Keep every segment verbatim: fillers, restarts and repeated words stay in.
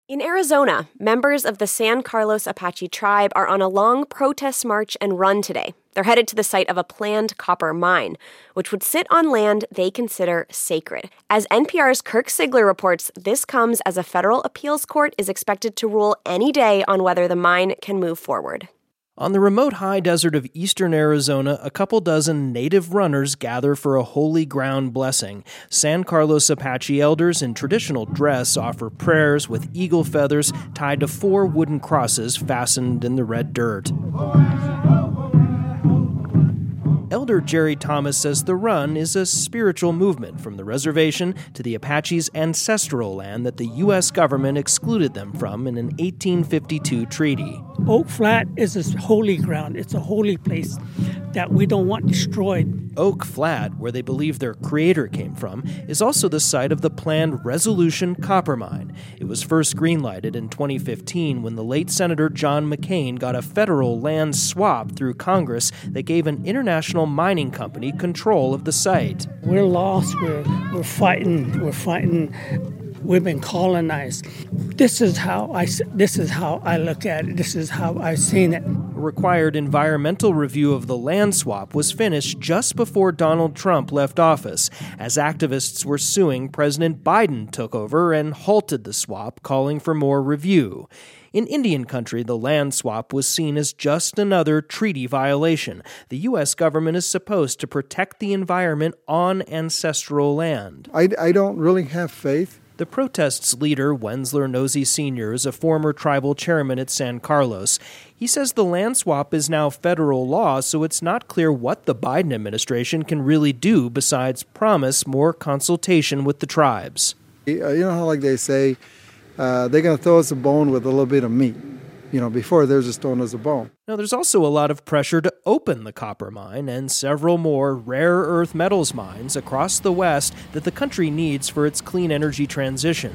In Arizona, members of the San Carlos Apache tribe are on a long protest march and run today. They're headed to the site of a planned copper mine, which would sit on land they consider sacred. As N P R's Kirk Sigler reports, this comes as a federal appeals court is expected to rule any day on whether the mine can move forward. On the remote high desert of eastern Arizona, a couple dozen native runners gather for a holy ground blessing. San Carlos Apache elders in traditional dress offer prayers with eagle feathers tied to four wooden crosses fastened in the red dirt. Elder Jerry Thomas says the run is a spiritual movement from the reservation to the Apaches' ancestral land that the U S government excluded them from in an eighteen fifty-two treaty. Oak Flat is a holy ground. It's a holy place that we don't want destroyed. Oak Flat, where they believe their creator came from, is also the site of the planned Resolution copper mine. It was first greenlighted in twenty fifteen when the late Senator John McCain got a federal land swap through Congress that gave an international mining company control of the site. We're lost. We're, we're fighting. We're fighting. We've been colonized. This is how I, this is how I look at it. This is how I've seen it. A required environmental review of the land swap was finished just before Donald Trump left office, as activists were suing President Biden took over and halted the swap, calling for more review. In Indian country, the land swap was seen as just another treaty violation. The U S government is supposed to protect the environment on ancestral land. I, I don't really have faith. The protest's leader, Wensler Nosey Senior, is a former tribal chairman at San Carlos. He says the land swap is now federal law, so it's not clear what the Biden administration can really do besides promise more consultation with the tribes. You know how, like they say, uh, they're going to throw us a bone with a little bit of meat. You know, before they're just throwing us a bone. Now, there's also a lot of pressure to open the copper mine and several more rare earth metals mines across the West that the country needs for its clean energy transition.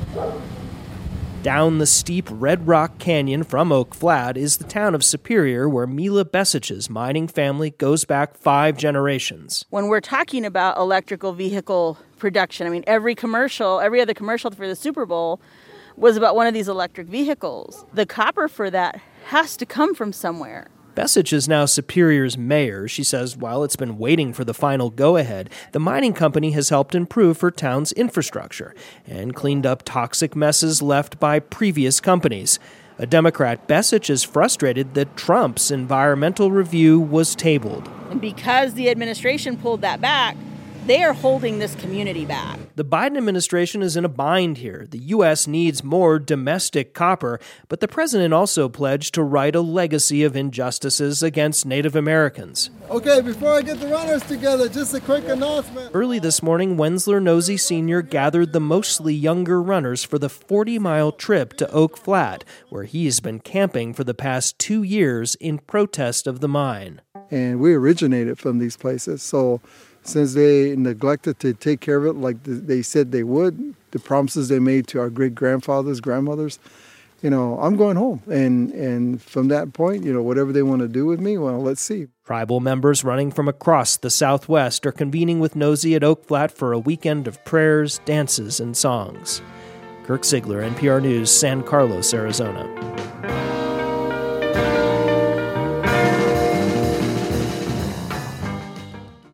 Down the steep Red Rock Canyon from Oak Flat is the town of Superior, where Mila Besich's mining family goes back five generations. When we're talking about electrical vehicle production, I mean, every commercial, every other commercial for the Super Bowl was about one of these electric vehicles. The copper for that has to come from somewhere. Besich is now Superior's mayor. She says while it's been waiting for the final go-ahead, the mining company has helped improve her town's infrastructure and cleaned up toxic messes left by previous companies. A Democrat, Besich is frustrated that Trump's environmental review was tabled. And because the administration pulled that back, they are holding this community back. The Biden administration is in a bind here. The U S needs more domestic copper, but the president also pledged to right a legacy of injustices against Native Americans. Okay, before I get the runners together, just a quick announcement. Early this morning, Wensler Nosey Senior gathered the mostly younger runners for the forty-mile trip to Oak Flat, where he's been camping for the past two years in protest of the mine. And we originated from these places, so since they neglected to take care of it like they said they would, the promises they made to our great-grandfathers, grandmothers, you know, I'm going home. And and from that point, you know, whatever they want to do with me, well, let's see. Tribal members running from across the Southwest are convening with Nosey at Oak Flat for a weekend of prayers, dances, and songs. Kirk Sigler, N P R News, San Carlos, Arizona.